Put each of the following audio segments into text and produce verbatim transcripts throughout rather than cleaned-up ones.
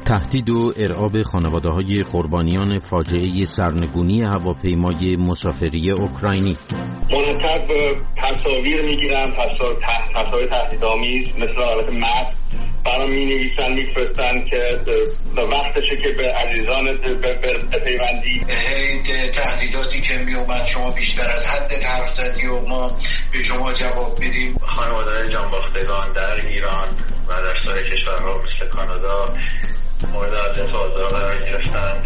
تهدید و ارعاب خانواده‌های قربانیان فاجعه سرنگونی هواپیمای مسافری اوکراینی. مرتب تصاویر میگیرن، تصاویر تهدیدآمیز مثل حالت متن برام می‌نویسن، میفرستن که وقتشه که به عزیزان بپیوندی. هی تهدیداتی که میومد شما بیشتر از حد حرف زدی و ما به شما جواب میدیم. خانواده‌های جانباختگان در ایران و در سایر کشورها مثل کانادا مورد اذیت و آزار قرار گرفتند.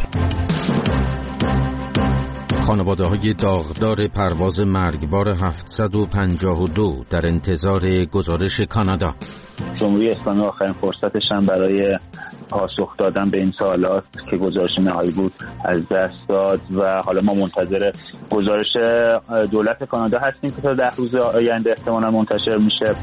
خانواده‌های داغدار پرواز مرگبار هفتصد و پنجاه و دو در انتظار گزارش کانادا. جمهوری اسلامی آخرین فرصتشان برای پاسخ دادن به این سوالات که گزارش نهایی بود از دست داد و حالا ما منتظر گزارش دولت کانادا هستیم که تا ده روز آینده احتمالاً منتشر میشه.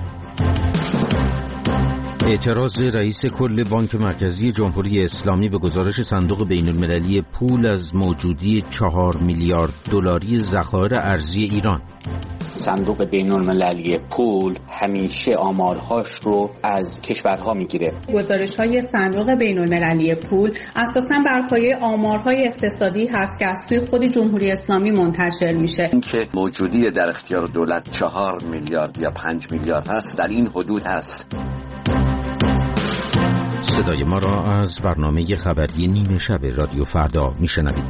اعتراض رئیس کل بانک مرکزی جمهوری اسلامی به گزارش صندوق بین المللی پول از موجودی چهار میلیارد دلاری ذخایر ارزی ایران. صندوق بین المللی پول همیشه آمارهاش رو از کشورها میگیره. گزارش‌های صندوق بین المللی پول اساساً بر پایه آمارهای اقتصادی هست که از سوی خود جمهوری اسلامی منتشر میشه. اینکه موجودی در اختیار دولت چهار میلیارد یا پنج میلیارد هست، در این حدود هست. صدای ما را از برنامه خبری نیمه شب رادیو فردا میشنوید.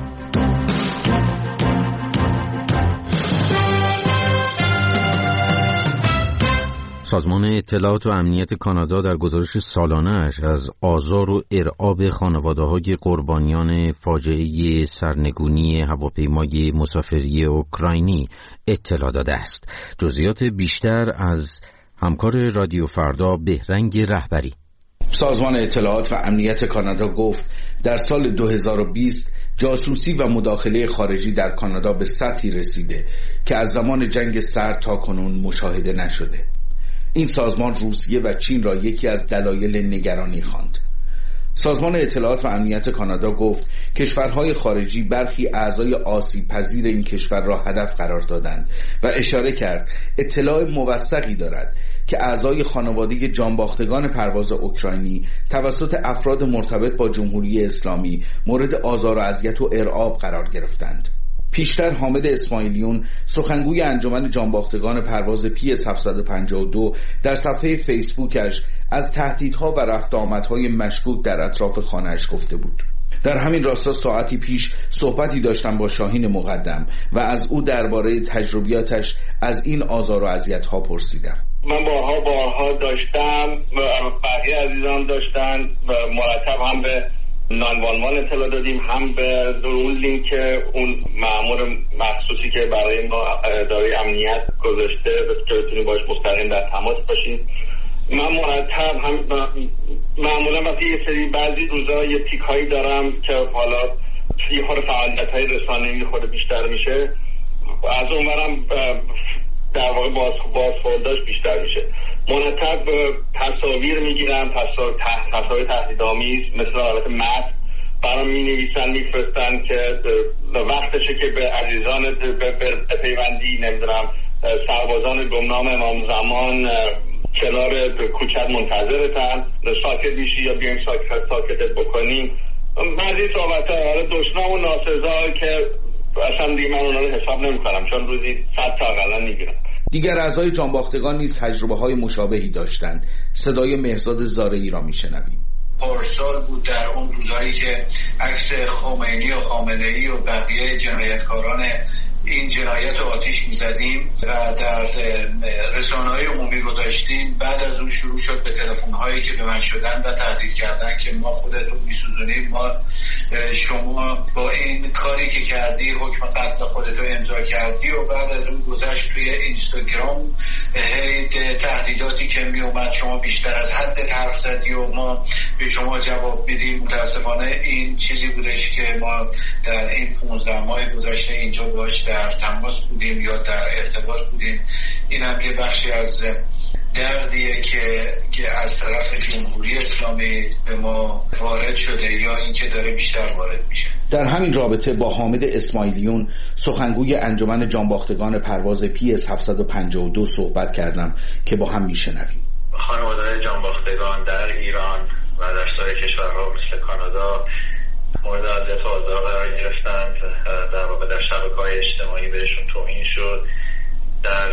سازمان اطلاعات و امنیت کانادا در گزارش سالانه‌اش از آزار و ارعاب خانواده‌های قربانیان فاجعه سرنگونی هواپیمای مسافری اوکراینی اطلاع داده است. جزئیات بیشتر از همکار رادیو فردا بهرنگ رهبری. سازمان اطلاعات و امنیت کانادا گفت در سال دو هزار و بیست جاسوسی و مداخله خارجی در کانادا به سطحی رسیده که از زمان جنگ سرد تا کنون مشاهده نشده. این سازمان روسیه و چین را یکی از دلایل نگرانی خواند. سازمان اطلاعات و امنیت کانادا گفت کشورهای خارجی برخی اعضای آسیب پذیر این کشور را هدف قرار دادند و اشاره کرد اطلاع موثقی دارد که اعضای خانواده جانباختگان پرواز اوکراینی توسط افراد مرتبط با جمهوری اسلامی مورد آزار و اذیت و ارعاب قرار گرفتند. پیشتر حامد اسماعیلیون سخنگوی انجمن جانباختگان پرواز پی اس هفتصد و پنجاه و دو در صفحه فیسبوکش از تهدیدها و رفت آمدهای مشکوک در اطراف خانه‌اش گفته بود. در همین راستا ساعتی پیش صحبتی داشتم با شاهین مقدم و از او درباره تجربیاتش از این آزار و اذیت‌ها پرسیدم. من بارها بارها داشتم و بقیه عزیزان داشتن و مرتب هم به نانوانوان اطلاع دادیم، هم به درون لینک اون مأمور مخصوصی که برای ما اداره امنیت گذاشته که بتونیم باش مستقیم در تماس باشیم. من مرتب هم معمولا وقتی یه سری بعضی روزا یه تیک هایی دارم که حالا یه خورده فعالیت های رسانه‌ای یه خورده بیشتر میشه، از اونورم در واقع باز بازخورداش بیشتر میشه. مرتب تصاویر میگیرن، تصاویر تهدیدآمیز مثل حالت متن برام مینویسن، میفرستن که وقتشه که به عزیزان بپیوندی، نمیدونم سربازان گمنام امام زمان کنار کوچت منتظرتن، ساکت میشی یا بیایم ساکت ساکتت بکنیم. بعضی صحبت ها دشنام و ناسزا که اصلا دیگه من اونا رو حساب نمی کنم، چون روزی صد تا اقلا میگیرم. دیگر اعضای جانباختگان نیز تجربه های مشابهی داشتند. صدای مهرزاد زارعی را میشنویم. پارسال بود در اون روزهایی که عکس خمینی و خامنه‌ای و بقیه جنایتکاران این جنایت رو آتیش میزدیم و در رسانه‌های عمومی گذاشتیم. بعد از اون شروع شد به تلفن‌هایی که به من شدن و تهدید کردن که ما خودتون میسوزونیم، ما شما با این کاری که کردی حکم قتل خودتو امضا کردی. و بعد از اون گذشت توی اینستاگرام هی تهدیداتی که میومد شما بیشتر از حد حرف زدی و ما به شما جواب میدیم. متاسفانه این چیزی بودش که ما در این پانزده ماه گذشته اینجا باش در تماس بودیم یا در ارتباط بودیم. این هم یه بخشی از دردیه که که از طرف جمهوری اسلامی به ما وارد شده یا اینکه داره بیشتر وارد میشه. در همین رابطه با حامد اسماعیلیون سخنگوی انجمن جانباختگان پرواز پی اس هفتصد و پنجاه و دو صحبت کردم که با هم میشنویم. خانواده‌های جانباختگان در ایران و در سایر کشورها مثل کانادا مورد اذیت و آزار قرار گرفتند. در واقع در شبکه‌های اجتماعی بهشون توهین شد. در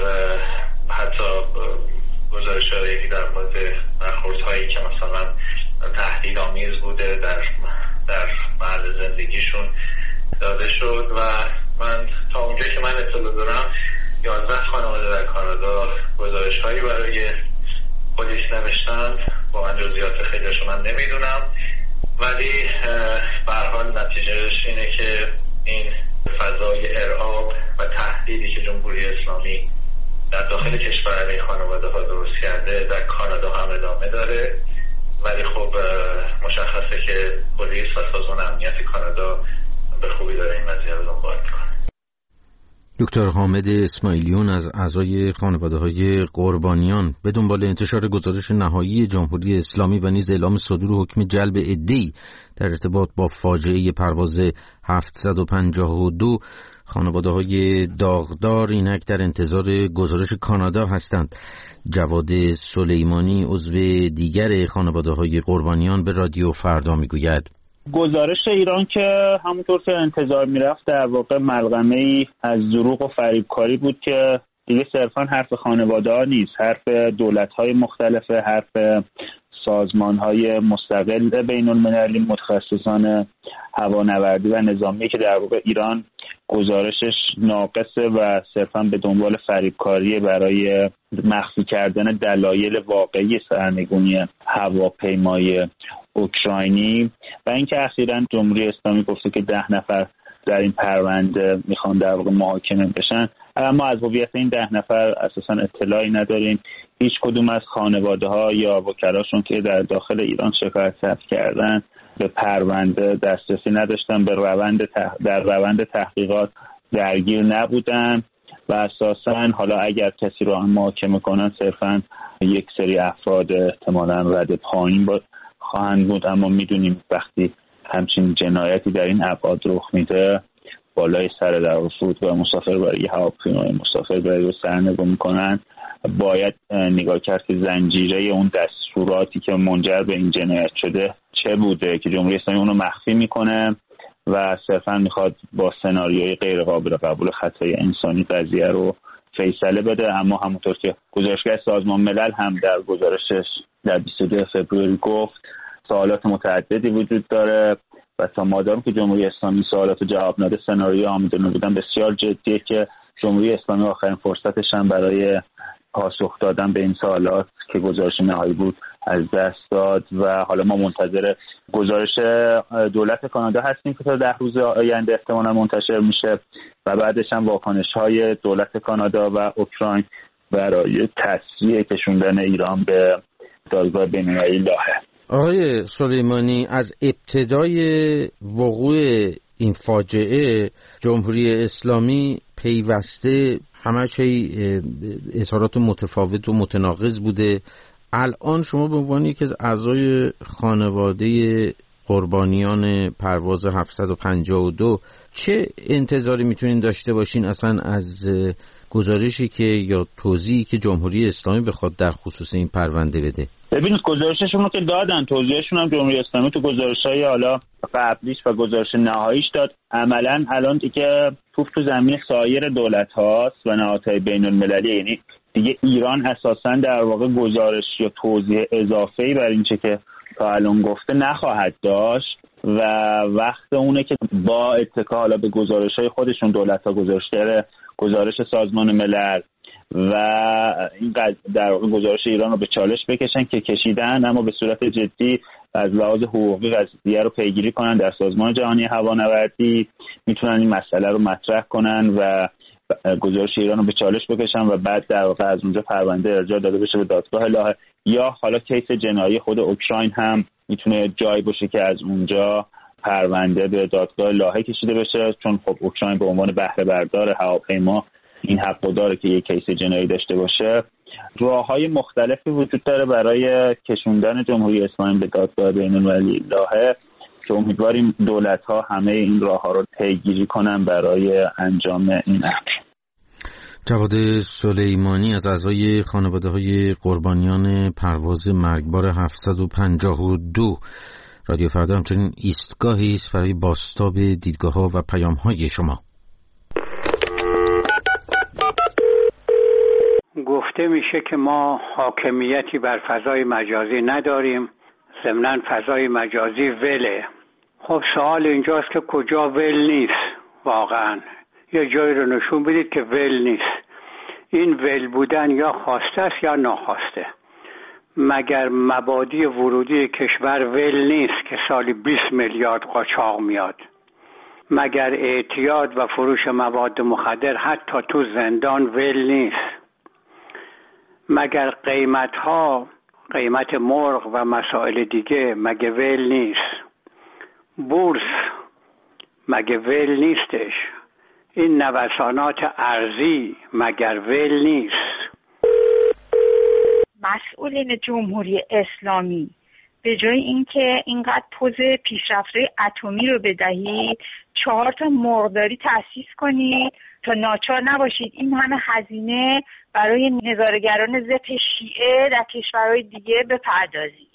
حتی گزارش‌هایی که در مورد برخوردهایی که مثلا تهدیدآمیز بوده در در محل زندگیشون داده شد و من تا اونجایی که من اطلاع دارم یازده خانواده در کانادا گزارش‌هایی برای پلیس نوشتند. با من جزئیات خیلی‌هاشو من نمیدونم، ولی به هر حال نتیجهش اینه که این فضای ارعاب و تهدیدی که جمهوری اسلامی در داخل کشور علیه خانواده‌ها درست کرده در کانادا هم ادامه داره، ولی خب مشخصه که پلیس و سازمان امنیت کانادا به خوبی داره این وضعیت رو دنبال می‌کنه. دکتر حامد اسماعیلیون از اعضای خانواده‌های قربانیان به دنبال انتشار گزارش نهایی جمهوری اسلامی و نیز اعلام صدور حکم جلب عده‌ای در ارتباط با فاجعه پرواز هفتصد و پنجاه و دو خانواده‌های داغدار اینک در انتظار گزارش کانادا هستند. جواد سلیمانی عضو دیگر خانواده‌های قربانیان به رادیو فردا میگوید گزارش ایران که همونطور که انتظار میرفت در واقع ملغمه‌ای از دروغ و فریبکاری بود که دیگه صرفا حرف خانواده‌ها نیست، حرف دولت‌های مختلف، حرف سازمان‌های مستقل بین‌المللی متخصصان هوانوردی و نظامی که در واقع ایران گزارشش ناقصه و صرفا به دنبال فریبکاری برای مخفی کردن دلایل واقعی سرنگونی هواپیمای اوکراینی و اینکه اخیراً جمهوری اسلامی گفته که ده نفر در این پرونده میخوان در واقع محاکمه بشن، اما از هویت این ده نفر اساساً اطلاعی نداریم. هیچ کدوم از خانواده‌ها یا وکلاشون که در داخل ایران شکایت ثبت کردن به پرونده دسترسی نداشتن، به روند تح... در روند تحقیقات درگیر نبودن و اساساً حالا اگر کسی رو هم محاکمه کنن صرفاً یک سری افراد احتمالاً رد پایین با خواهند بود، اما میدونیم وقتی همچین جنایتی در این ابعاد رخ میده بالای سر در فرودگاه مسافر برای هواپیمای مسافر برای رو سرنگون میکنن. باید نگاه کرد که زنجیره اون دستوراتی که منجر به این جنایت شده چه بوده که جمهوری اسلامی اونو مخفی میکنه و صرفا میخواد با سناریوی غیر قابل قبول خطای انسانی قضیه رو فیصله بده. اما همونطور که گزارشگر سازمان ملل هم در گزارشش در بیست و دو فوریه گفت سوالات متعددی وجود داره و تا مادام که جمهوری اسلامی سوالات جواب نده سناریو آماده بودن بسیار جدیه که جمهوری اسلامی آخرین فرصتش هم برای پاسخ دادن به این سوالات که گزارش نهایی بود از دست داد و حالا ما منتظر گزارش دولت کانادا هستیم که تا ده روز آینده احتمالاً منتشر میشه و بعدش هم واکنش‌های دولت کانادا و اوکراین برای تسریع کشوندن ایران به دادگاه بین‌المللی لاهه. آقای سلیمانی، از ابتدای وقوع این فاجعه جمهوری اسلامی پیوسته همش اظهارات متفاوت و متناقض بوده. الان شما به عنوان یکی از اعضای خانواده قربانیان پرواز هفتصد و پنجاه و دو چه انتظاری میتونین داشته باشین اصلا از گزارشی که یا توضیحی که جمهوری اسلامی بخواد در خصوص این پرونده بده؟ ببینید گزارششون رو که دادن، توضیحشون هم جمهوری اسلامی تو گزارش‌های حالا قبلیش و گزارش نهاییش داد. عملاً الان دیگه توپ تو زمین سایر دولت‌هاست و نهادهای بین‌المللی، یعنی دیگه ایران اساساً در واقع گزارش یا توضیح اضافه‌ای بر این چه که تا الان گفته نخواهد داشت و وقت اونه که با اتکا حالا به گزارش‌های خودشون دولت‌ها گزارشگر گزارش سازمان ملل و این در واقع گزارش ایران رو به چالش بکشن که کشیدن، اما به صورت جدی از لحاظ حقوقی قضیه رو پیگیری کنن در سازمان جهانی هوانوردی، میتونن این مسئله رو مطرح کنن و گزارش ایران رو به چالش بکشن و بعد در واقع از اونجا پرونده ارجاع داده بشه به دادگاه لاهه. یا حالا کیس جنایی خود اوکراین هم میتونه جایی باشه که از اونجا پرونده به دادگاه لاهه کشیده بشه، چون خب اوکراین به عنوان بهره بردار هواپیما این حقو داره که یک کیس جنایی داشته باشه. راه‌های مختلفی وجود داره برای کشوندن جمهوری اسلامی به دادگاه بین‌المللی لاهه که امیدواریم دولت‌ها همه این راه‌ها رو پیگیری کنن برای انجام این امر. جواد سلیمانی از اعضای خانواده‌های قربانیان پرواز مرگبار هفتصد و پنجاه و دو رادیو فردا همچنین ایستگاهی است برای بازتاب دیدگاه‌ها و پیام‌های شما. گفته میشه که ما حاکمیتی بر فضای مجازی نداریم، ضمناً فضای مجازی وله. خب سوال اینجاست که کجا ول نیست؟ واقعاً یه جایی رو نشون بدید که ول نیست. این ول بودن یا خواسته است یا ناخواسته. مگر مبادی ورودی کشور ول نیست که سالی بیست میلیارد قاچاق میاد؟ مگر اعتیاد و فروش مواد مخدر حتی تو زندان ول نیست؟ مگر قیمت ها، قیمت مرغ و مسائل دیگه مگه ول نیست؟ بورس مگه ول نیستش؟ این نوسانات ارزی مگر ول نیست؟ مسئولین جمهوری اسلامی به جای اینکه اینقدر پوز پیشرفته اتمی رو بدهید، چهار تا مرغداری تأسیس کنید تا ناچار نباشید این همه هزینه برای نظاره‌گران ضد شیعه در کشورهای دیگه بپردازید.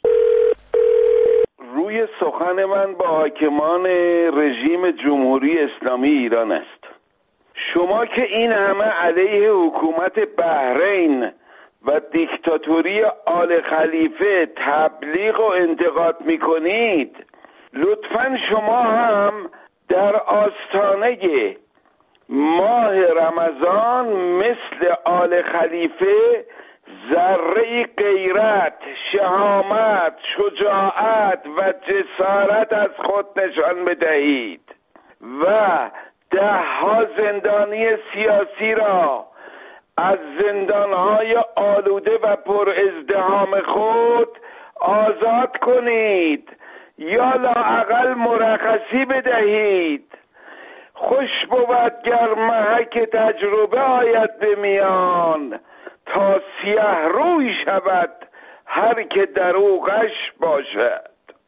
روی سخن من با حاکمان رژیم جمهوری اسلامی ایران است. شما که این همه علیه حکومت بحرین و دیکتاتوری آل خلیفه تبلیغ و انتقاد میکنید، لطفاً شما هم در آستانه ماه رمضان مثل آل خلیفه ذره غیرت، شهامت، شجاعت و جسارت از خود نشان بدهید و ده ها زندانی سیاسی را از زندانهای آلوده و پر ازدحام خود آزاد کنید یا لااقل مرخصی بدهید. خوش بود گر محک تجربه آید به میان، تا سیه روی شود هر که در او غش باشد.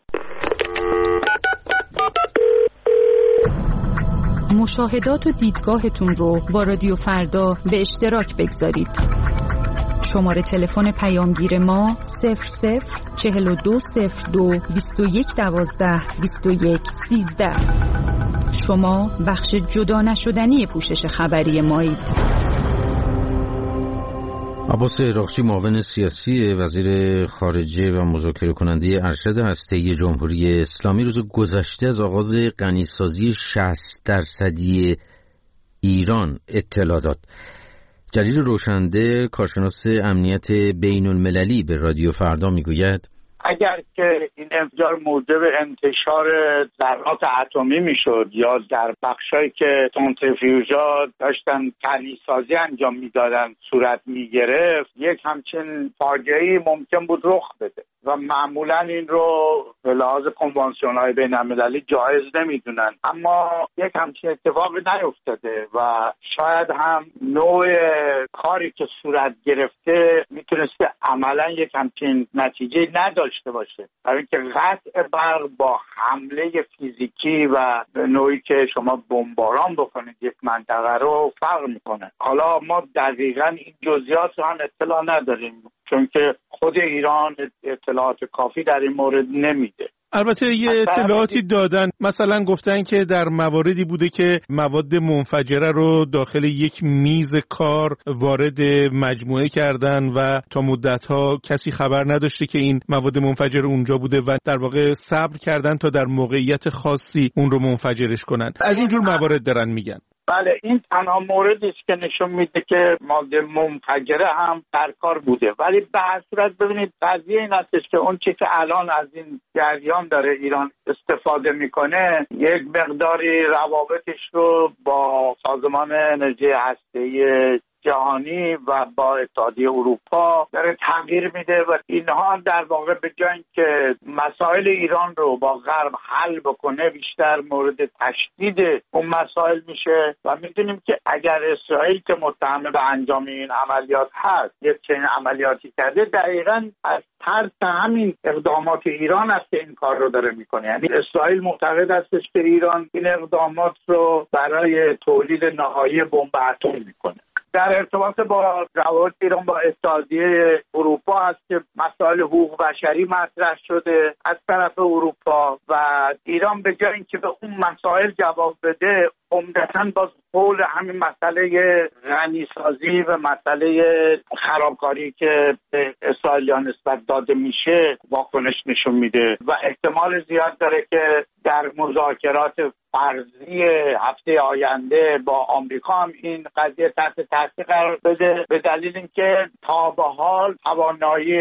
مشاهدات و دیدگاهتون رو با رادیو فردا به اشتراک بگذارید. شماره تلفن پیامگیر ما صفر صفر چهل و دو صفر دو بیست و یک دوازده بیست و یک سیزده. شما بخش جدا نشدنی پوشش خبری مایید. عباس عراقچی معاون سیاسی وزیر خارجه و مذاکره کننده ارشد هسته‌ای جمهوری اسلامی روز گذشته از آغاز غنیسازی شصت درصدی ایران اطلاع داد. جلیل روشنده کارشناس امنیت بین المللی به رادیو فردا میگوید اگر که این انفجار موجب انتشار ذرات اتمی میشد یا در بخشایی که سانتریفیوژها داشتن غنیسازی انجام میدادن صورت میگرفت، یک همچین فاجعه‌ای ممکن بود رخ بده و معمولا این رو به لحاظ کنوانسیون‌های بین‌المللی جایز نمیدونن، اما یک همچین اتفاقی نیفتاده و شاید هم نوع کاری که صورت گرفته میتونسته عملا یک همچین نتیجه نداشته باشه، برای اینکه قطع برق با حمله فیزیکی و نوعی که شما بمباران بکنید یک منطقه رو فرق میکنه. حالا ما دقیقاً این جزئیات رو هم اطلاع نداریم چون که خود ایران اطلاعات کافی در این مورد نمیده. البته یه اطلاعاتی دادن، مثلا گفتن که در مواردی بوده که مواد منفجره رو داخل یک میز کار وارد مجموعه کردن و تا مدتها کسی خبر نداشته که این مواد منفجره اونجا بوده و در واقع صبر کردن تا در موقعیت خاصی اون رو منفجرش کنن. از اینجور موارد دارن میگن. بله، این تنها موردی است که نشون میده که ماده منفجره هم در کار بوده، ولی به هر صورت ببینید قضیه این هستش که اون چیزی که الان از این جریان داره ایران استفاده میکنه یک مقداری روابطش رو با سازمان انرژی هسته‌ای جهانی و با اتحادیه اروپا داره تغییر میده و اینها در واقع به جای اینکه مسائل ایران رو با غرب حل بکنه بیشتر مورد تشدید اون مسائل میشه و میدونیم که اگر اسرائیل که متهم به انجام این عملیات هست یک چنین عملیاتی کرده، دقیقاً از ترس همین اقدامات ایران است که این کار رو داره میکنه. یعنی اسرائیل معتقد استش که ایران این اقدامات رو برای تولید نهایی بمب اتم میکنه. در ارتباط با روابط ایران با اتحادیه اروپا هست که مسائل حقوق بشری مطرح شده از طرف اروپا و ایران به جای اینکه به اون مسائل جواب بده عمدتاً باز حول همین مسئله غنیسازی و مسئله خرابکاری که به اسرائیل نسبت داده میشه واکنش نشون میده و احتمال زیاد داره که در مذاکرات فرضی هفته آینده با آمریکا هم این قضیه تحت تاثیر قرار بده، به دلیل اینکه تا به حال توانایی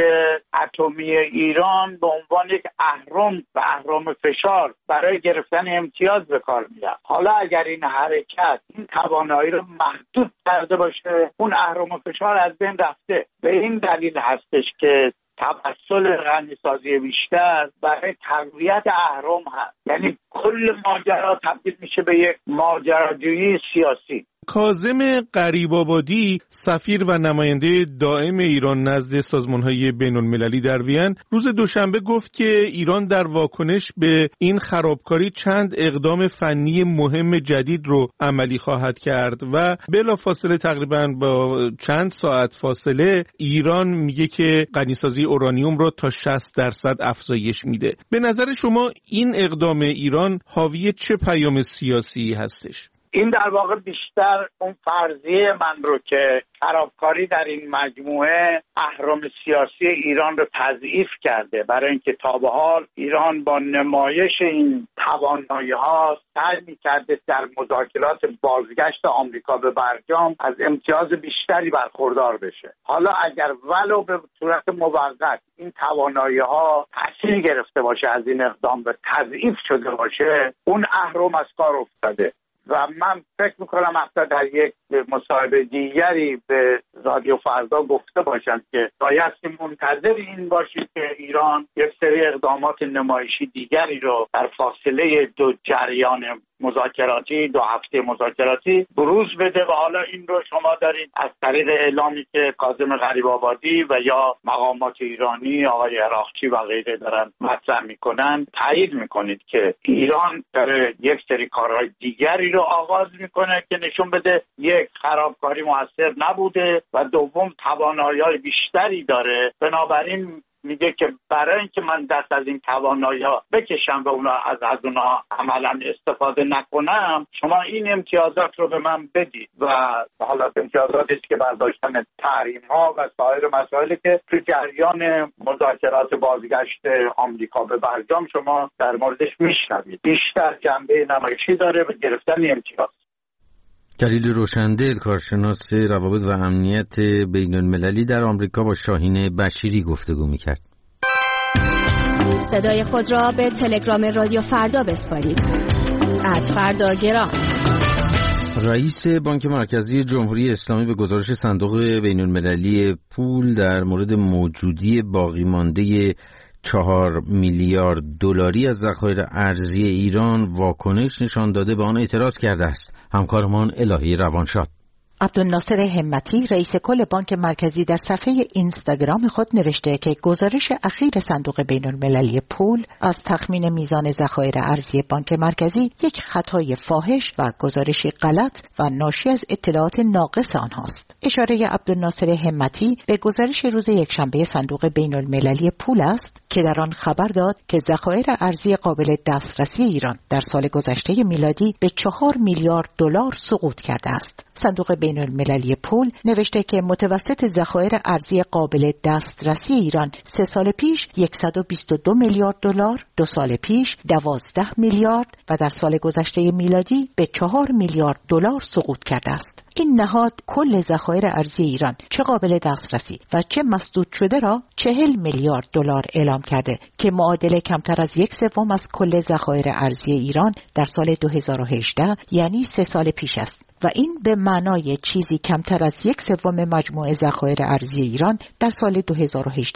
اتمی ایران به عنوان یک اهرم و اهرم فشار برای گرفتن امتیاز به کار میاد. حالا اگر این حرکت این توانایی رو محدود کرده باشه، اون اهرم فشار از بین رفته. به این دلیل هستش که توسل غنیسازی بیشتر برای تقویت اهرم هست، یعنی کل ماجرا تبدیل میشه به یک ماجراجویی سیاسی. کاظم غریب‌آبادی، سفیر و نماینده دائم ایران نزد سازمان‌های بین‌المللی در وین، روز دوشنبه گفت که ایران در واکنش به این خرابکاری چند اقدام فنی مهم جدید رو عملی خواهد کرد و بلافاصله تقریباً با چند ساعت فاصله ایران میگه که غنیسازی اورانیوم رو تا شصت درصد افزایش میده. به نظر شما این اقدام ایران حاوی چه پیام سیاسی هستش؟ این در واقع بیشتر اون فرضیه من رو که خرابکاری در این مجموعه اهرم سیاسی ایران رو تضعیف کرده، برای اینکه تا به حال ایران با نمایش این توانایی‌ها سعی می‌کرده در مذاکرات بازگشت آمریکا به برجام از امتیاز بیشتری برخوردار بشه. حالا اگر ولو به صورت موقت این توانایی‌ها تأثیر گرفته باشه از این اقدام و تضعیف شده باشه، اون اهرم از کار افتاده. و من فکر میکنم حتی در یک مصاحبه دیگری به رادیو فردا گفته باشم که بایستی منتظر این باشید که ایران یک سری اقدامات نمایشی دیگری رو در فاصله دو جریان مذاکراتی دو هفته مذاکراتی بروز بده و حالا این رو شما دارید از طریق اعلامی که کاظم غریب‌آبادی و یا مقامات ایرانی آقای عراقچی و غیره دارن مطرح میکنن تایید میکنید که ایران داره یک سری کارهای دیگری رو آغاز میکنه که نشون بده یک خرابکاری موثر نبوده و دوم توانایی‌های بیشتری داره. بنابراین میگه که برای اینکه من دست از این توانایی‌ها بکشم و اونا از از اونا عملاً استفاده نکنم، شما این امتیازات رو به من بدید و حالا امتیازاتی که برداشتن تحریم‌ها و سایر مسائلی که تو جریان مذاکرات بازگشت آمریکا به برجام شما در موردش میشنوید، بیشتر جنبه نمایشی داره و گرفتن امتیاز. جلیل روشندل، کارشناس روابط و امنیت بین المللی در آمریکا، با شاهین بشیری گفتگو میکرد. صدای خود را به تلگرام رادیو فردا بسپارید. ات فردا گرام. رئیس بانک مرکزی جمهوری اسلامی به گزارش صندوق بین المللی پول در مورد موجودی باقی مانده چهار میلیارد دلاری از ذخایر ارزی ایران واکنش نشان داده به آن اعتراض کرده است. همکارمان الهی روانشاد. عبدالناصر همتی، رئیس کل بانک مرکزی، در صفحه اینستاگرام خود نوشته که گزارش اخیر صندوق بین المللی پول از تخمین میزان ذخایر ارزی بانک مرکزی یک خطای فاحش و گزارشی غلط و ناشی از اطلاعات ناقص آنهاست. اشاره عبدالناصر همتی به گزارش روز یکشنبه صندوق بین المللی پول است که در آن خبر داد که ذخایر ارزی قابل دسترسی ایران در سال گذشته میلادی به چهار میلیارد دلار سقوط کرده است. صندوق بین المللی پول نوشته که متوسط ذخایر ارزی قابل دسترسی ایران سه سال پیش صد و بیست و دو میلیارد دلار، دو سال پیش دوازده میلیارد و در سال گذشته میلادی به چهار میلیارد دلار سقوط کرده است. این نهاد کل ذخایر ارزی ایران چه قابل دسترسی و چه مسدود شده را چهل میلیارد دلار اعلام کرده که معادل کمتر از یک سوم از کل ذخایر ارزی ایران در سال دو هزار و هجده یعنی سه سال پیش است و این به معنای چیزی کمتر از یک سوم مجموع ذخایر ارزی ایران در سال دو هزار و هجده است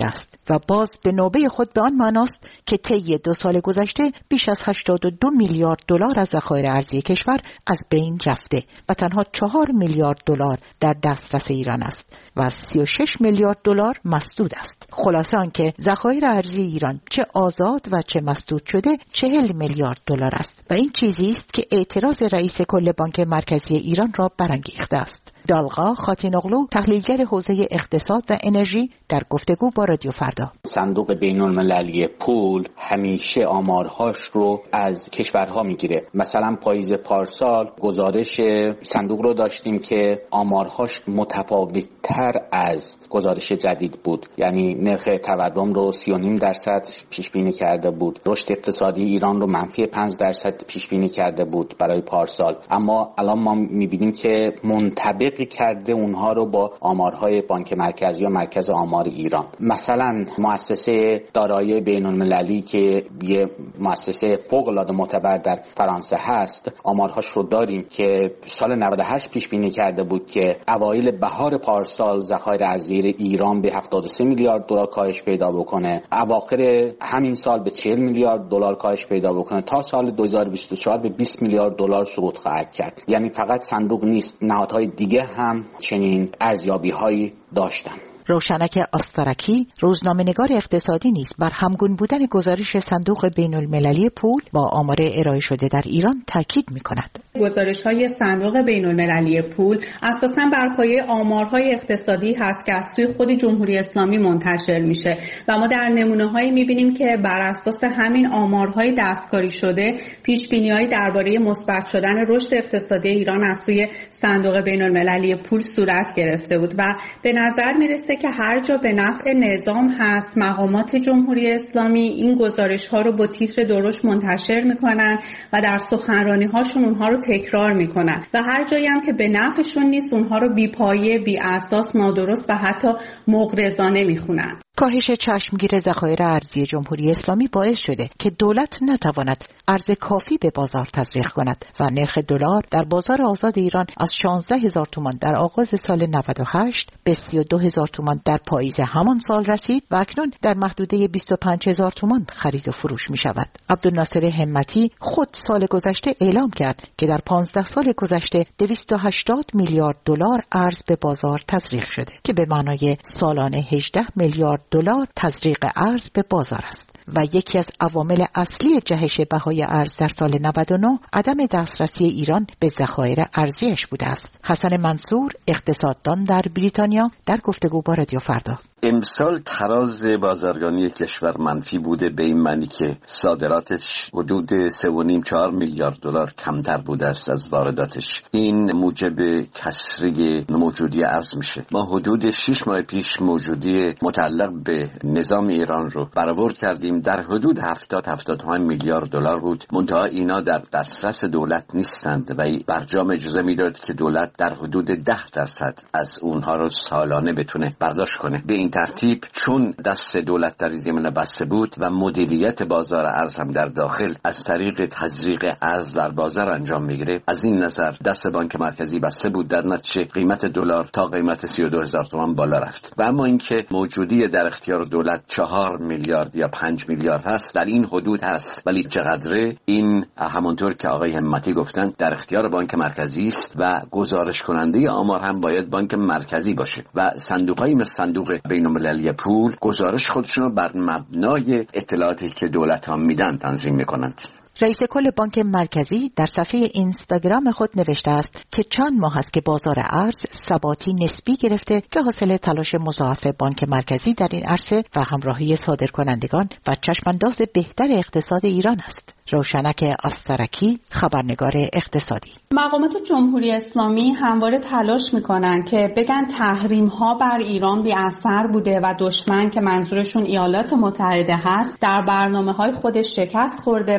و باز به نوبه خود به آن معناست که طی دو سال گذشته بیش از هشتاد و دو میلیارد دلار از ذخایر ارزی کشور از بین رفته و تنها چهار میلیارد دلار در دسترس ایران است و سی و شش میلیارد دلار مسدود است. خلاصه آنکه ذخایر ارزی ایران چه آزاد و چه مسدود شده چهل میلیارد دلار است و این چیزی است که اعتراض رئیس کل بانک مرکزی ایران را برانگیخته است. دالغا خاتینوغلو، تحلیلگر حوزه اقتصاد و انرژی، در گفتگو با رادیو فردا: صندوق بین‌المللی پول همیشه آمارهاش رو از کشورها میگیره. مثلا پاییز پارسال گزارش صندوق رو داشتیم که آمارهاش متفاوت‌تر از گزارش جدید بود، یعنی نرخ تورم رو سی و نیم درصد پیش بینی کرده بود، رشد اقتصادی ایران رو منفی پنج درصد پیش بینی کرده بود برای پارسال، اما الان ما میبینیم که منطبق کرده اونها رو با آمارهای بانک مرکزی و مرکز آمار ایران. مثلا مؤسسه دارایی بین‌المللی که یه مؤسسه فوق‌العاده معتبر در فرانسه هست، آمارهاش رو داریم که سال نود و هشت پیش بینی کرده بود که اوایل بهار پارسال ذخایر ارزی ایران به هفتاد و سه میلیارد دلار کاهش پیدا بکنه، اواخر همین سال به چهل میلیارد دلار کاهش پیدا بکنه، تا سال دو هزار و بیست و چهار به بیست میلیارد دلار سقوط خواهد کرد. یعنی فقط صندوق نیست، نهادهای دیگه هم چنین ارزیابی‌هایی داشتن. روشنک آسترکی، روزنامه‌نگار اقتصادی نیز بر همگون بودن گزارش صندوق بین‌المللی پول با آمار ارائه شده در ایران تاکید می‌کند. گزارش‌های صندوق بین‌المللی پول اساساً بر پایه آمارهای اقتصادی هست که از سوی خود جمهوری اسلامی منتشر میشه و ما در نمونه‌هایی می‌بینیم که بر اساس همین آمارهای دستکاری شده پیش‌بینی‌هایی درباره مثبت شدن رشد اقتصادی ایران از سوی صندوق بین‌المللی پول صورت گرفته بود و به نظر میرسه که هر جا به نفع نظام هست مقامات جمهوری اسلامی این گزارش‌ها رو با تیتر درشت منتشر میکنن و در سخنرانی‌هاشون اونها رو تکرار میکنن و هر جایی هم که به نفعشون نیست اونها رو بی‌پایه، بی‌اساس، نادرست و حتی مغرضانه میخونن. کاهش چشمگیر ذخایر ارزی جمهوری اسلامی باعث شده که دولت نتواند ارز کافی به بازار تزریق کند و نرخ دلار در بازار آزاد ایران از شانزده هزار تومان در آغاز سال نود و هشت به سی و دو هزار تومان در پاییز همان سال رسید و اکنون در محدوده بیست و پنج هزار تومان خرید و فروش می شود. عبدالناصر همتی خود سال گذشته اعلام کرد که در پانزده سال گذشته دویست و هشتاد میلیارد دلار ارز به بازار تزریق شده که به معنای سالانه هجده میلیارد دلار تزریق ارز به بازار است و یکی از عوامل اصلی جهش بهای ارز در سال نود و نه عدم دسترسی ایران به ذخایر ارزیش بوده است. حسن منصور، اقتصاددان در بریتانیا، در گفتگو با رادیو فردا: امسال تراز بازرگانی کشور منفی بوده، به این معنی که صادراتش حدود سه و نیم چهار میلیارد دلار کمتر بوده است از وارداتش. این موجب کسری موجودی ارز میشه. ما حدود شش ماه پیش موجودی متعلق به نظام ایران رو برآورد کردیم، در حدود هفتاد هفتاد و پنج میلیارد دلار بود. منتها اینا در دسترس دولت نیستند و برجام اجازه میداد که دولت در حدود ده درصد از اونها رو سالانه بتونه برداشت کنه. به این ترتیب چون دست دولت در زمینه بسته بود و مدیریت بازار ارز هم در داخل از طریق تزریق ارز در بازار انجام میگیره، از این نظر دست بانک مرکزی بسته بود، در نتیجه قیمت دلار تا قیمت سی و دو هزار تومان بالا رفت. و اما اینکه موجودی در اختیار دولت چهار میلیارد یا پنج میلیارد هست، در این حدود هست، ولی چقدره این همونطور که آقای همتی گفتن در اختیار بانک مرکزی است و گزارش کننده آمار هم باید بانک مرکزی باشه و صندوق‌های مثل صندوق بین‌المللی پول گزارش خودشون رو بر مبنای اطلاعاتی که دولت‌ها میدن تنظیم میکنند. رئیس کل بانک مرکزی در صفحه اینستاگرام خود نوشته است که چند ماه است که بازار ارز ثباتی نسبی گرفته که حاصل تلاش مضاعف بانک مرکزی در این عرصه و همراهی صادرکنندگان و چشمانداز بهتر اقتصاد ایران است. روشنک آسترکی، خبرنگار اقتصادی: مقامات جمهوری اسلامی همواره تلاش میکنن که بگن تحریم ها بر ایران بی اثر بوده و دشمن که منظورشون ایالات متحده هست در برنامه های خودش شکست خورده و نتونه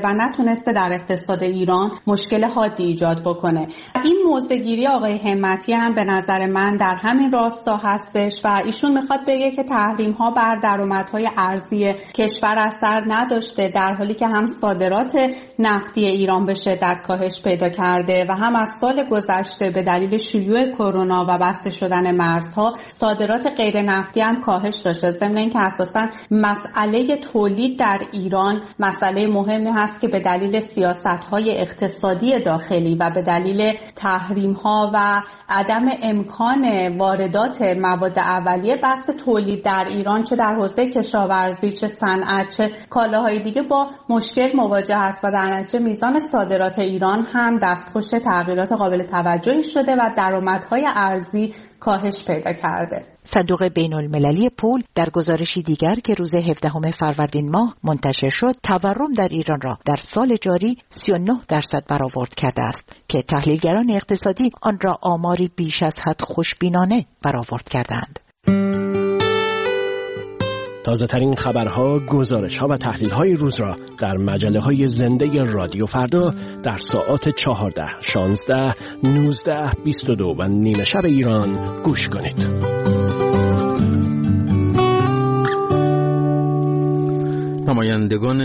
تونسته در اقتصاد ایران مشکل حادی ایجاد بکنه. این موضع‌گیری آقای همتی هم به نظر من در همین راستا هستش و ایشون میخواد بگه که تحریم‌ها بر درآمدهای ارزی کشور اثر نداشته، در حالی که هم صادرات نفتی ایران به شدت کاهش پیدا کرده و هم از سال گذشته به دلیل شیوع کرونا و بسته شدن مرزها صادرات غیر نفتی هم کاهش داشته. ضمن اینکه اساساً مسئله تولید در ایران مسئله مهمی هست که به دلیل سیاست‌های اقتصادی داخلی و به دلیل تحریم‌ها و عدم امکان واردات مواد اولیه بحث تولید در ایران چه در حوزه کشاورزی چه صنعت چه کالاهای دیگه با مشکل مواجه است و در نتیجه میزان صادرات ایران هم دستخوش تغییرات قابل توجهی شده و درآمدهای ارزی کاهش پیدا کرده. صندوق بین المللی پول در گزارشی دیگر که روز هفدهم فروردین ماه منتشر شد، تورم در ایران را در سال جاری سی و نه درصد برآورد کرده است که تحلیلگران اقتصادی آن را آماری بیش از حد خوشبینانه برآورد کردند. تازه ترین خبرها، گزارش‌ها و تحلیل‌های روز را در مجله‌های زنده رادیو فردا در ساعات چهارده، شانزده، نوزده، بیست و دو و نیمه شب ایران گوش کنید. نمایندگان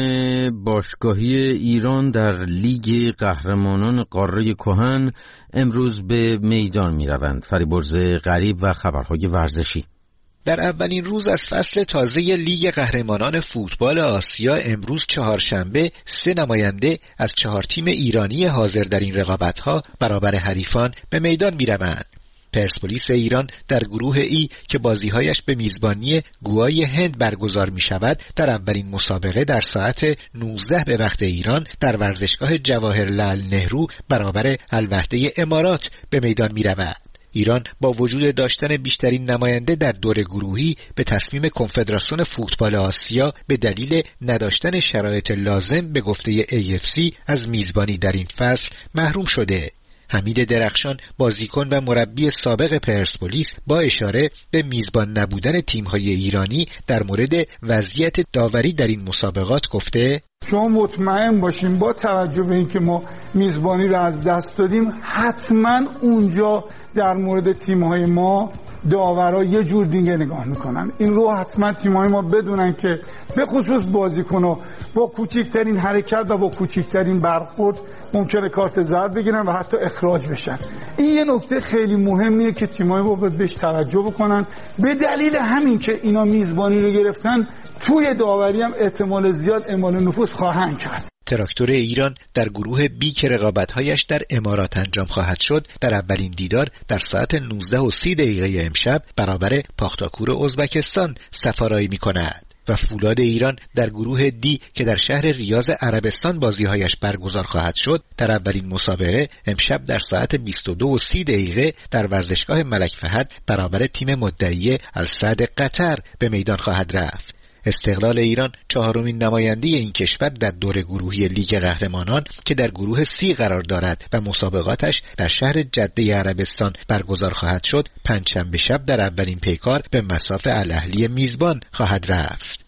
باشگاهی ایران در لیگ قهرمانان قاره کهن امروز به میدان می‌روند. فریبرز غریب و خبرهای ورزشی. در اولین روز از فصل تازه لیگ قهرمانان فوتبال آسیا امروز چهارشنبه سه نماینده از چهار تیم ایرانی حاضر در این رقابت‌ها برابر حریفان به میدان می‌روند. پرسپولیس ایران در گروه ای که بازی‌هایش به میزبانی گوای هند برگزار می‌شود در اولین مسابقه در ساعت نوزده به وقت ایران در ورزشگاه جواهرلال نهرو برابر الوحده امارات به میدان می‌رود. ایران با وجود داشتن بیشترین نماینده در دور گروهی به تصمیم کنفدراسیون فوتبال آسیا به دلیل نداشتن شرایط لازم به گفته ای اف سی از میزبانی در این فصل محروم شده. حمید درخشان بازیکن و مربی سابق پرسپولیس با اشاره به میزبان نبودن تیم‌های ایرانی در مورد وضعیت داوری در این مسابقات گفته: شما مطمئن باشین با توجه به اینکه ما میزبانی رو از دست دادیم حتما اونجا در مورد تیم‌های ما داورا یه جور دیگه نگاه میکنن. این رو حتما تیم‌های ما بدونن که به خصوص بازیکن‌ها با کوچکترین حرکت و با کوچکترین برخورد ممکنه کارت زرد بگیرن و حتی اخراج بشن. این یه نکته خیلی مهمیه که تیم‌های ما باید بهش توجه بکنن. به دلیل همین که اینا میزبانی رو گرفتن توی داوری هم احتمال زیاد اعمال نفوذ خواهند کرد. تراکتور ایران در گروه بی که رقابت‌هایش در امارات انجام خواهد شد در اولین دیدار در ساعت نوزده و سی دقیقه امشب برابر پاختاکور ازبکستان سفارایی می‌کند و فولاد ایران در گروه دی که در شهر ریاض عربستان بازی‌هایش برگزار خواهد شد در اولین مسابقه امشب در ساعت بیست و دو و سی دقیقه در ورزشگاه ملک فهد برابر تیم مدعی السعد قطر به میدان خواهد رفت. استقلال ایران چهارمین نماینده این کشور در دور گروهی لیگ قهرمانان که در گروه سی قرار دارد و مسابقاتش در شهر جده عربستان برگزار خواهد شد، پنجشنبه شب در اولین پیکار به مصاف الاهلی میزبان خواهد رفت.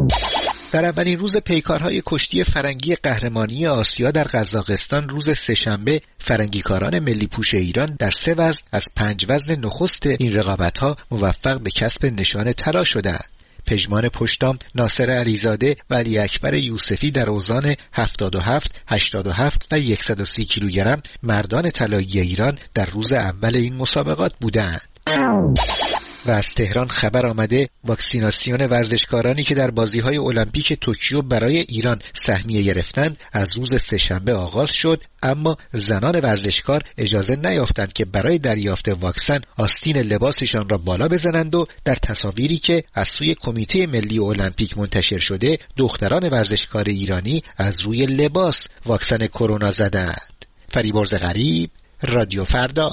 در اولین روز پیکارهای کشتی فرنگی قهرمانی آسیا در قزاقستان روز سه‌شنبه فرنگیکاران ملی پوش ایران در سه وزن از پنج وزن نخست این رقابت‌ها موفق به کسب نشان طلا شدند. پژمان پشتام ناصر علیزاده و علی اکبر یوسفی در اوزان هفتاد و هفت، هشتاد و هفت و صد و سی کیلوگرم مردان طلایی ایران در روز اول این مسابقات بودند. و از تهران خبر آمده واکسیناسیون ورزشکارانی که در بازی‌های المپیک توکیو برای ایران سهمیه گرفتند از روز سه‌شنبه آغاز شد، اما زنان ورزشکار اجازه نیافتند که برای دریافت واکسن آستین لباسشان را بالا بزنند و در تصاویری که از سوی کمیته ملی المپیک منتشر شده دختران ورزشکار ایرانی از روی لباس واکسن کرونا زدند. فریبرز غریب، رادیو فردا.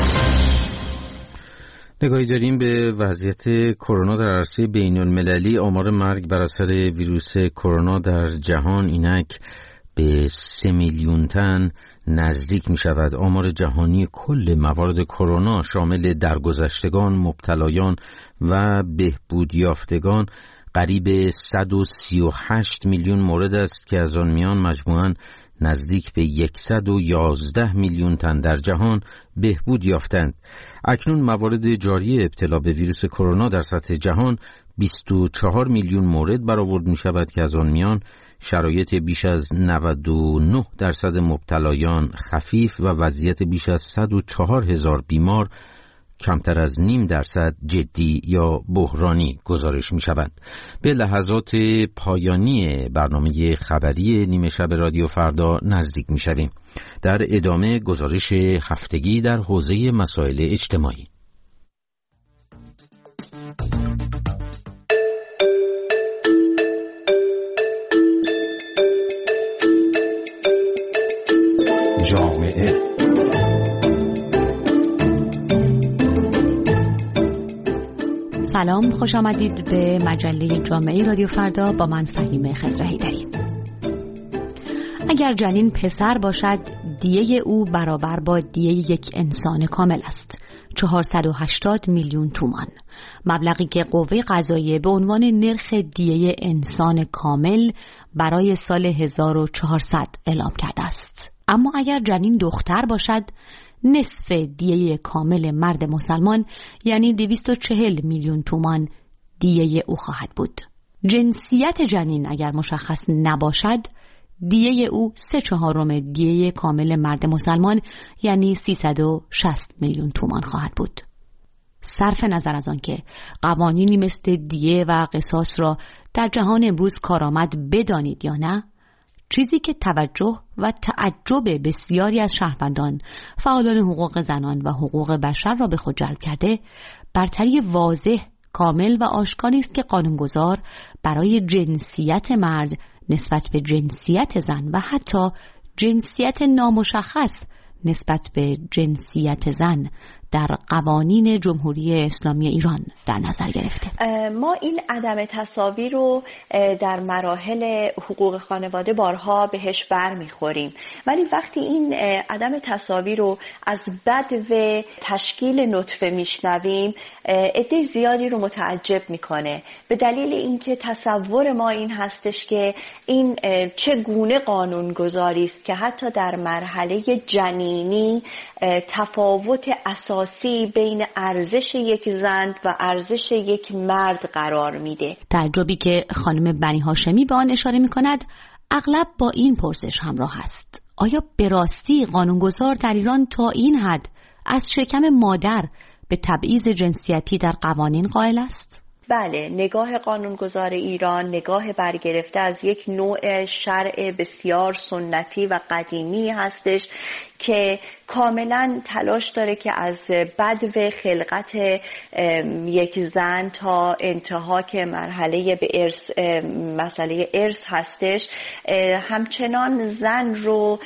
نگاهی داریم به وضعیت کرونا در عرصه بین المللی. آمار مرگ بر اثر ویروس کرونا در جهان اینک به سه میلیون تن نزدیک می شود. آمار جهانی کل موارد کرونا شامل درگذشتگان، مبتلایان و بهبود یافتگان قریب صد و سی و هشت میلیون مورد است که از آن میان مجموعاً نزدیک به صد و یازده میلیون تن در جهان بهبود یافتند. اکنون موارد جاری ابتلا به ویروس کرونا در سطح جهان بیست و چهار میلیون مورد برآورد می شود که از آن میان شرایط بیش از نود و نه درصد مبتلایان خفیف و وضعیت بیش از صد و چهار هزار بیمار کمتر از نیم درصد جدی یا بحرانی گزارش می شود. به لحظات پایانی برنامه خبری نیمه شب رادیو فردا نزدیک می شویم. در ادامه گزارش هفتگی در حوزه مسائل اجتماعی. جامعه سلام، خوش آمدید به مجله جامعه رادیو فردا با من فهیمه خضرحیدری. اگر جنین پسر باشد دیه او برابر با دیه یک انسان کامل است، چهارصد و هشتاد میلیون تومان، مبلغی که قوه قضاییه به عنوان نرخ دیه انسان کامل برای سال هزار و چهارصد اعلام کرده است. اما اگر جنین دختر باشد نصف دیه کامل مرد مسلمان یعنی دویست و چهل میلیون تومان دیه او خواهد بود. جنسیت جنین اگر مشخص نباشد دیه او سه چهارم دیه کامل مرد مسلمان یعنی سیصد و شصت میلیون تومان خواهد بود. صرف نظر از آن که قوانینی مثل دیه و قصاص را در جهان امروز کارآمد بدانید یا نه، چیزی که توجه و تعجب بسیاری از شهروندان، فعالان حقوق زنان و حقوق بشر را به خود جلب کرده، برتری واضح، کامل و آشکاری است که قانونگذار برای جنسیت مرد نسبت به جنسیت زن و حتی جنسیت نامشخص نسبت به جنسیت زن در قوانین جمهوری اسلامی ایران در نظر گرفته. ما این عدم تساوی رو در مراحل حقوق خانواده بارها بهش بر میخوریم، ولی وقتی این عدم تساوی رو از بدو تشکیل نطفه میشنویم عده زیادی رو متعجب میکنه، به دلیل اینکه تصور ما این هستش که این چه گونه قانونگذاری است که حتی در مرحله جنینی تفاوت اساسی بین ارزش یک زن و ارزش یک مرد قرار میده. تعجبی که خانم بنی هاشمی به آن اشاره میکند اغلب با این پرسش همراه است: آیا به راستی قانونگذار در ایران تا این حد از شکم مادر به تبعیض جنسیتی در قوانین قائل است؟ بله، نگاه قانونگذار ایران نگاه برگرفته از یک نوع شرع بسیار سنتی و قدیمی هستش که کاملا تلاش داره که از بدو خلقت یک زن تا انتها که مرحله به ارث، مسئله ارث هستش، همچنان زن رو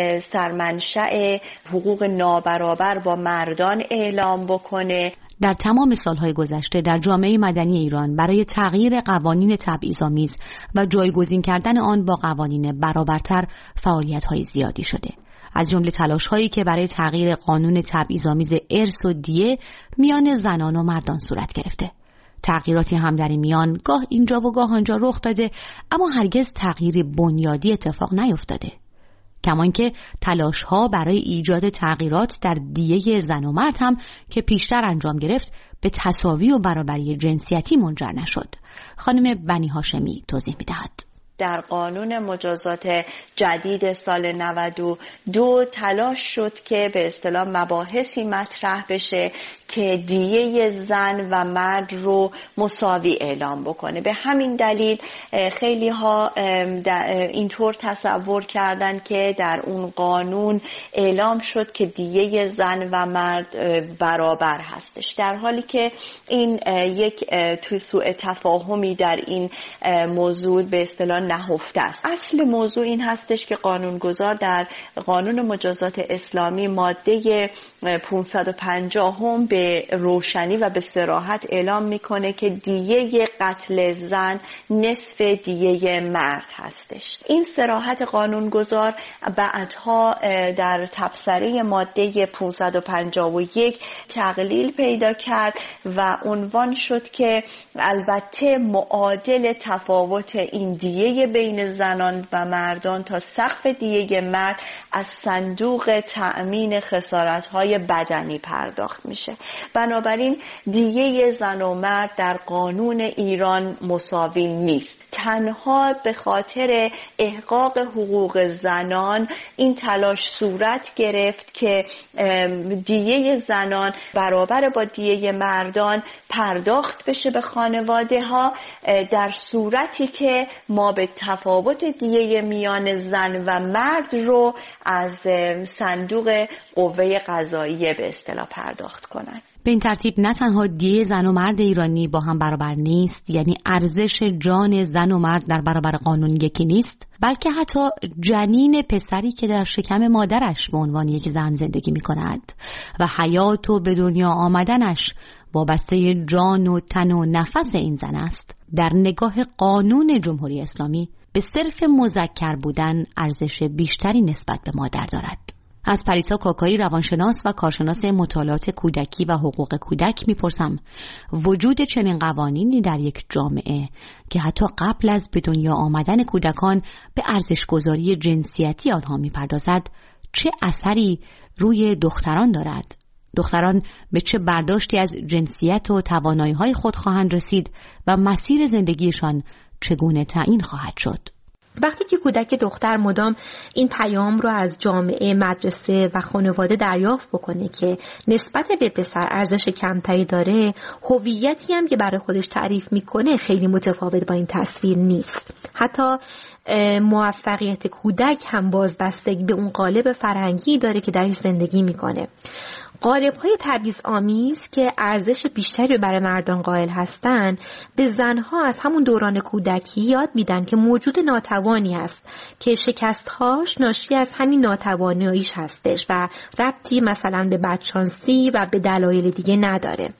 سرمنشأ حقوق نابرابر با مردان اعلام بکنه. در تمام سالهای گذشته در جامعه مدنی ایران برای تغییر قوانین تبعیض‌آمیز و جایگزین کردن آن با قوانین برابرتر فعالیت‌های زیادی شده، از جمله تلاش‌هایی که برای تغییر قانون تبعیض‌آمیز ارث و دیه میان زنان و مردان صورت گرفته. تغییراتی هم در این میان گاه اینجا و گاه آنجا رخ داده، اما هرگز تغییر بنیادی اتفاق نیفتاده. کمان که تلاش‌ها برای ایجاد تغییرات در دیه زن و مرد هم که پیشتر انجام گرفت به تساوی و برابری جنسیتی منجر نشد. خانم بنی هاشمی توضیح می‌دهد. در قانون مجازات جدید سال نود و دو تلاش شد که به اصطلاح مباحثی مطرح بشه که دیه زن و مرد رو مساوی اعلام بکنه. به همین دلیل خیلی ها اینطور تصور کردن که در اون قانون اعلام شد که دیه زن و مرد برابر هستش، در حالی که این یک تو سوء تفاهمی در این موضوع به اصطلاح نهفته است. اصل موضوع این هستش که قانونگذار در قانون مجازات اسلامی ماده پانصد و پنجاه هم به روشنی و به صراحت اعلام میکنه که دیه قتل زن نصف دیه مرد هستش. این صراحت قانونگذار بعدها در تبصره ماده پانصد و پنجاه و یک تقلیل پیدا کرد و عنوان شد که البته معادل تفاوت این دیه بین زنان و مردان تا تا سقف دیه مرد از صندوق تأمین خسارت‌های بدنی پرداخت میشه. بنابراین دیه زن و مرد در قانون ایران مساوی نیست. تنها به خاطر احقاق حقوق زنان این تلاش صورت گرفت که دیه زنان برابر با دیه مردان پرداخت بشه به خانواده ها، در صورتی که ما به تفاوت دیه میان زن و مرد رو از صندوق قوه قضاییه به اصطلاح پرداخت کنند. به این ترتیب نه تنها دیه زن و مرد ایرانی با هم برابر نیست، یعنی ارزش جان زن و مرد در برابر قانون یکی نیست، بلکه حتی جنین پسری که در شکم مادرش به عنوان یک زن زندگی می کند و حیات و به دنیا آمدنش وابسته جان و تن و نفس این زن است، در نگاه قانون جمهوری اسلامی به صرف مذکر بودن ارزش بیشتری نسبت به مادر دارد. از پریسا کاکایی روانشناس و کارشناس مطالعات کودکی و حقوق کودک میپرسم وجود چنین قوانینی در یک جامعه که حتی قبل از به دنیا آمدن کودکان به ارزش‌گذاری جنسیتی آنها میپردازد چه اثری روی دختران دارد؟ دختران به چه برداشتی از جنسیت و توانایی‌های خود خواهند رسید و مسیر زندگیشان چگونه تعیین خواهد شد؟ وقتی که کودک دختر مدام این پیام رو از جامعه، مدرسه و خانواده دریافت بکنه که نسبت به پسر ارزش کمتری داره، هویتی هم که برای خودش تعریف میکنه خیلی متفاوت با این تصویر نیست. حتی موفقیت کودک هم بازبستگی به اون قالب فرهنگی داره که درش زندگی میکنه. قالب‌های تبعیض‌آمیز که ارزش بیشتری برای مردان قائل هستن به زنها از همون دوران کودکی یاد میدن که موجود ناتوانی هست که شکست‌هاش ناشی از همین ناتوانیش هستش و ربطی مثلا به بدشانسی و به دلایل دیگه نداره.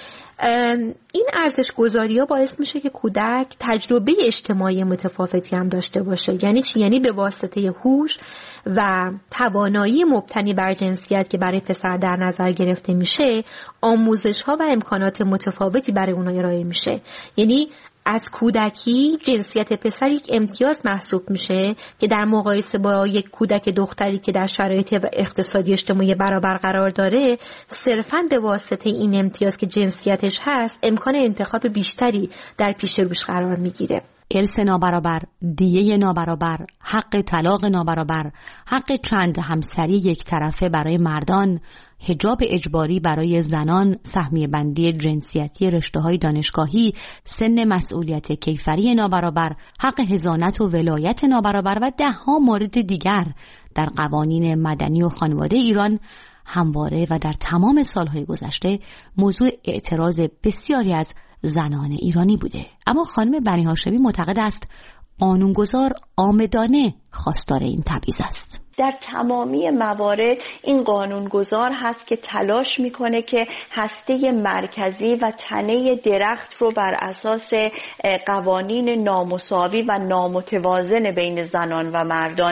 این ارزش گذاری ها باعث میشه که کودک تجربه اجتماعی متفاوتی هم داشته باشه. یعنی چی؟ یعنی به واسطه هوش و توانایی مبتنی بر جنسیت که برای پسر در نظر گرفته میشه، آموزش ها و امکانات متفاوتی برای اونها ارائه میشه. یعنی از کودکی جنسیت پسر یک امتیاز محسوب میشه که در مقایسه با یک کودک دختری که در شرایط اقتصادی اجتماعی برابر قرار داره، صرفاً به واسطه این امتیاز که جنسیتش هست امکان انتخاب بیشتری در پیش روش قرار میگیره. ارث نابرابر، دیه نابرابر، حق طلاق نابرابر، حق چند همسری یک طرفه برای مردان، حجاب اجباری برای زنان، سهمیه بندی جنسیتی رشته‌های دانشگاهی، سن مسئولیت کیفری نابرابر، حق حضانت و ولایت نابرابر و ده ها مورد دیگر در قوانین مدنی و خانواده ایران همواره و در تمام سالهای گذشته موضوع اعتراض بسیاری از زنان ایرانی بوده. اما خانم بنی هاشمی معتقد است قانونگذار عامدانه خواستار این تبعیض است. در تمامی موارد این قانونگذار هست که تلاش میکنه که هسته مرکزی و تنه درخت رو بر اساس قوانین نامساوی و نامتوازن بین زنان و مردان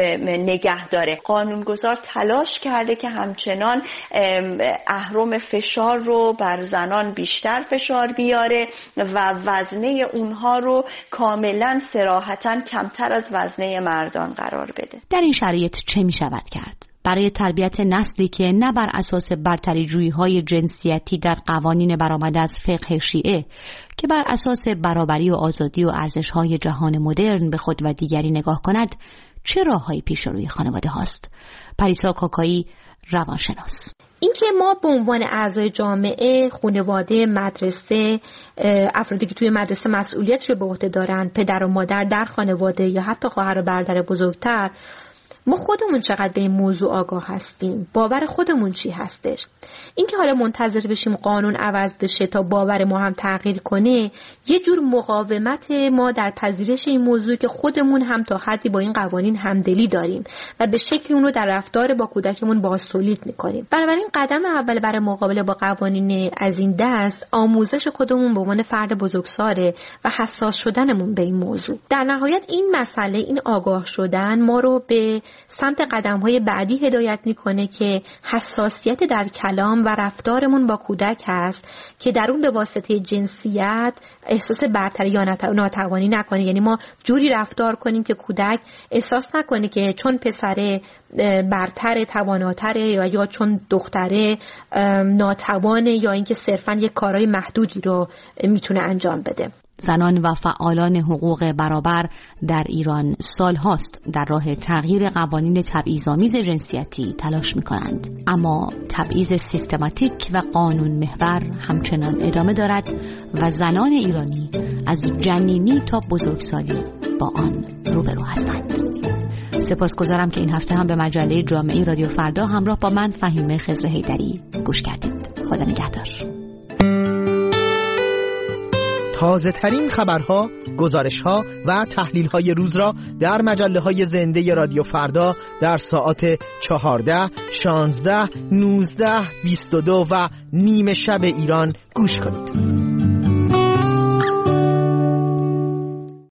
نگه داره. قانونگذار تلاش کرده که همچنان اهرم فشار رو بر زنان بیشتر فشار بیاره و وزنه اونها رو کاملا صراحتاً کمتر از وزنه مردان قرار بده. در این شرایط چه می شود کرد؟ برای تربیت نسلی که نه بر اساس برتری جویی های جنسیتی در قوانین برآمده از فقه شیعه که بر اساس برابری و آزادی و ارزش های جهان مدرن به خود و دیگری نگاه کند، چه راههایی پیش روی خانواده هاست؟ پریسا کاکایی روانشناس. اینکه ما به عنوان اعضای جامعه، خانواده، مدرسه، افرادی که توی مدرسه مسئولیت رو به عهده دارن، پدر و مادر در خانواده یا حتی خواهر و برادر بزرگتر، ما خودمون چقدر به این موضوع آگاه هستیم، باور خودمون چی هستش. اینکه حالا منتظر بشیم قانون عوض بشه تا باور ما هم تغییر کنه، یه جور مقاومت ما در پذیرش این موضوع که خودمون هم تا حدی با این قوانین همدلی داریم و به شکلی اون رو در رفتار با کودکمون باز تولید میکنیم. بنابراین قدم اول برای مقابله با قوانین از این دست آموزش خودمون به عنوان فرد بزرگساله و حساس شدنمون به این موضوع. در نهایت این مسئله، این آگاه شدن ما رو به سمت قدم‌های بعدی هدایت میکنه که حساسیت در کلام و رفتارمون با کودک هست که در اون به واسطه جنسیت احساس برتری یا ناتوانی نکنه. یعنی ما جوری رفتار کنیم که کودک احساس نکنه که چون پسره برتر، تواناتره یا یا چون دختره ناتوانه یا اینکه صرفاً یک کارهای محدودی رو میتونه انجام بده. زنان و فعالان حقوق برابر در ایران سالهاست در راه تغییر قوانین تبعیض‌آمیز جنسیتی تلاش می‌کنند، اما تبعیض سیستماتیک و قانون محور همچنان ادامه دارد و زنان ایرانی از جنینی تا بزرگسالی با آن روبرو هستند. سپاسگزارم که این هفته هم به مجله جامعه رادیو فردا همراه با من فهیمه خضر حیدری گوش کردید. خدا نگهدار. تازه ترین خبرها، گزارشها و تحلیل‌های روز را در مجله‌های زنده رادیو فردا در ساعات چهارده، شانزده، نوزده، بیست و دو و نیمه شب ایران گوش کنید.